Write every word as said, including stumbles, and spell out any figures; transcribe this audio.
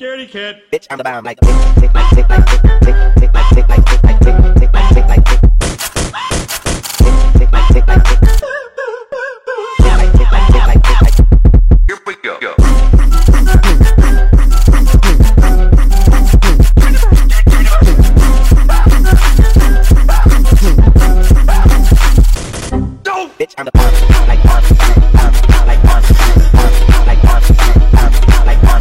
Scaredy cat. Bitch, I'm the bomb like tick, tick, like tick, like tick, tick, tick, like tick, like tick, like tick.